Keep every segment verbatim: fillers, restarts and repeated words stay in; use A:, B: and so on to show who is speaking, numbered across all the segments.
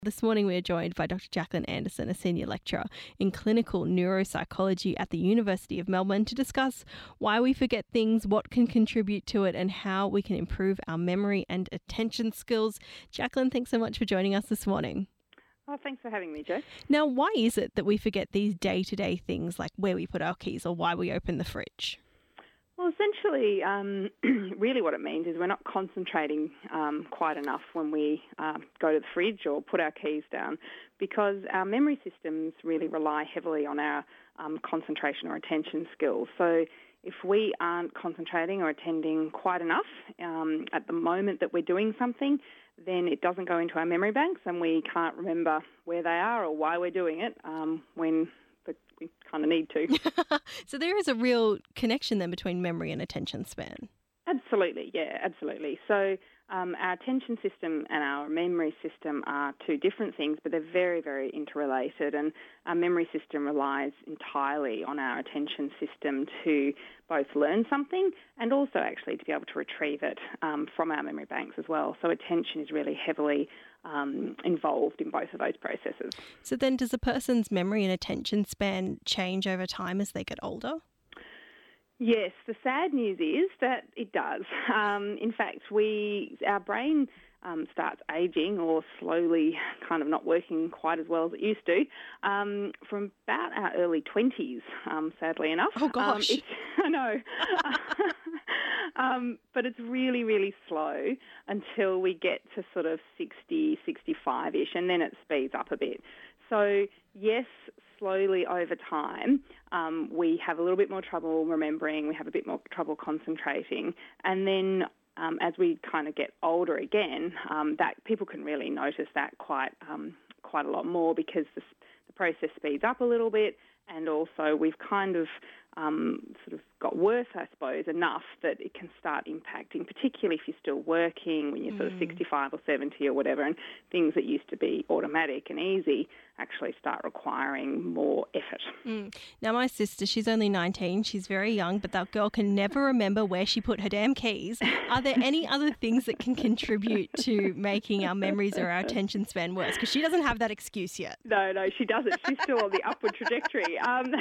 A: This morning we are joined by Doctor Jacqueline Anderson, a senior lecturer in clinical neuropsychology at the University of Melbourne, to discuss why we forget things, what can contribute to it, and how we can improve our memory and attention skills. Jacqueline, thanks so much for joining us this morning.
B: Oh, thanks for having me, Jo.
A: Now, why is it that we forget these day-to-day things like where we put our keys or why we open the fridge?
B: Well, essentially, um, really what it means is we're not concentrating um, quite enough when we um, go to the fridge or put our keys down, because our memory systems really rely heavily on our um, concentration or attention skills. So if we aren't concentrating or attending quite enough um, at the moment that we're doing something, then it doesn't go into our memory banks and we can't remember where they are or why we're doing it um, when we kind of need to.
A: So there is a real connection then between memory and attention span.
B: Absolutely, yeah, absolutely. So um, our attention system and our memory system are two different things, but they're very, very interrelated. And our memory system relies entirely on our attention system to both learn something and also actually to be able to retrieve it um, from our memory banks as well. So attention is really heavily um, involved in both of those processes.
A: So then does a person's memory and attention span change over time as they get older?
B: Yes, the sad news is that it does. Um, in fact, we our brain um, starts ageing or slowly kind of not working quite as well as it used to um, from about our early twenties, um, sadly enough.
A: Oh, gosh.
B: Um, it's, I know. um, but it's really, really slow until we get to sort of sixty, sixty-five-ish, and then it speeds up a bit. So, yes, slowly over time, um, we have a little bit more trouble remembering, we have a bit more trouble concentrating, and then um, as we kind of get older again, um, that people can really notice that quite um, quite a lot more because the, the process speeds up a little bit, and also we've kind of um, sort of got worse, I suppose, enough that it can start impacting, particularly if you're still working when you're mm. sort of sixty-five or seventy or whatever, and things that used to be automatic and easy actually start requiring more effort.
A: Mm. Now, my sister, she's only nineteen. She's very young, but that girl can never remember where she put her damn keys. Are there any other things that can contribute to making our memories or our attention span worse? Because she doesn't have that excuse yet.
B: No, no, she doesn't. She's still on the upward trajectory. Um,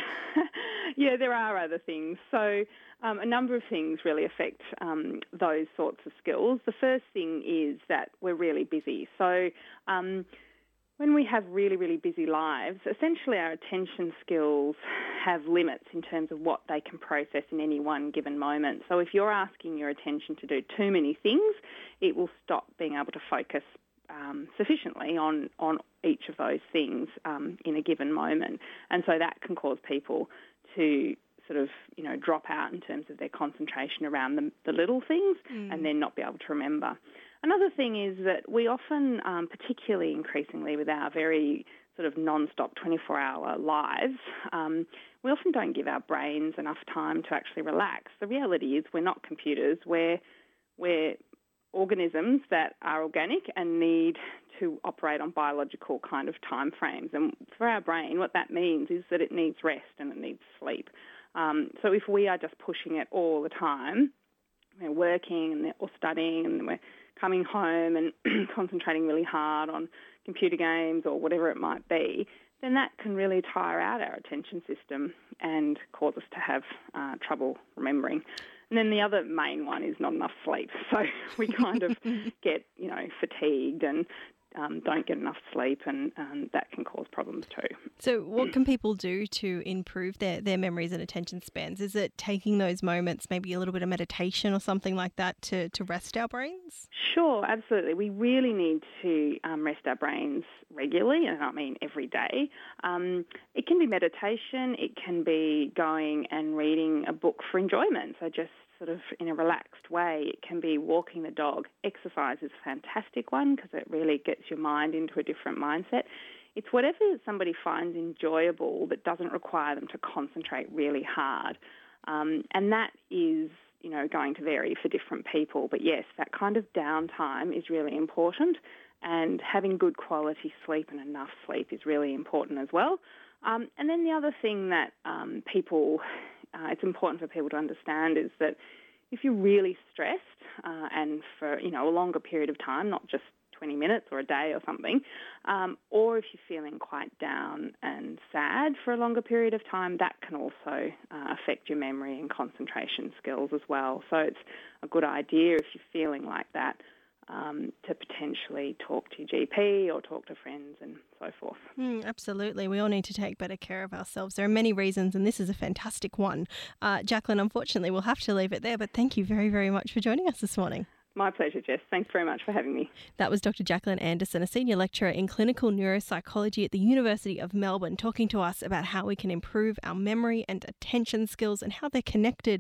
B: yeah, there are other things. So um, a number of things really affect um, those sorts of skills. The first thing is that we're really busy. So um, when we have really, really busy lives, essentially our attention skills have limits in terms of what they can process in any one given moment. So if you're asking your attention to do too many things, it will stop being able to focus um, sufficiently on, on each of those things um, in a given moment. And so that can cause people to sort of, you know, drop out in terms of their concentration around the, the little things mm. and then not be able to remember. Another thing is that we often, um, particularly increasingly with our very sort of non-stop twenty-four hour lives, um, we often don't give our brains enough time to actually relax. The reality is we're not computers. We're, we're organisms that are organic and need to operate on biological kind of time frames. And for our brain, what that means is that it needs rest and it needs sleep. Um, so if we are just pushing it all the time, we're working and or studying and we're coming home and concentrating really hard on computer games or whatever it might be, then that can really tire out our attention system and cause us to have uh, trouble remembering. And then the other main one is not enough sleep. So we kind of get, you know, fatigued and um, don't get enough sleep, and um, that can cause problems too.
A: So what can people do to improve their, their memories and attention spans? Is it taking those moments, maybe a little bit of meditation or something like that to, to rest our brains?
B: Sure, absolutely. We really need to um, rest our brains regularly, and I mean every day. Um, it can be meditation. It can be going and reading a book for enjoyment, so just sort of in a relaxed way. It can be walking the dog. Exercise is a fantastic one because it really gets your mind into a different mindset. It's whatever somebody finds enjoyable that doesn't require them to concentrate really hard. Um, and that is, you know, going to vary for different people. But yes, that kind of downtime is really important, and having good quality sleep and enough sleep is really important as well. Um, and then the other thing that um, people uh, it's important for people to understand is that if you're really stressed uh, and for, you know, a longer period of time, not just twenty minutes or a day or something. Um, or if you're feeling quite down and sad for a longer period of time, that can also uh, affect your memory and concentration skills as well. So it's a good idea if you're feeling like that um, to potentially talk to your G P or talk to friends and so forth.
A: Mm, absolutely. We all need to take better care of ourselves. There are many reasons, and this is a fantastic one. Uh, Jacqueline, unfortunately, we'll have to leave it there, but thank you very, very much for joining us this morning.
B: My pleasure, Jess. Thanks very much for having me.
A: That was Doctor Jacqueline Anderson, a senior lecturer in clinical neuropsychology at the University of Melbourne, talking to us about how we can improve our memory and attention skills and how they're connected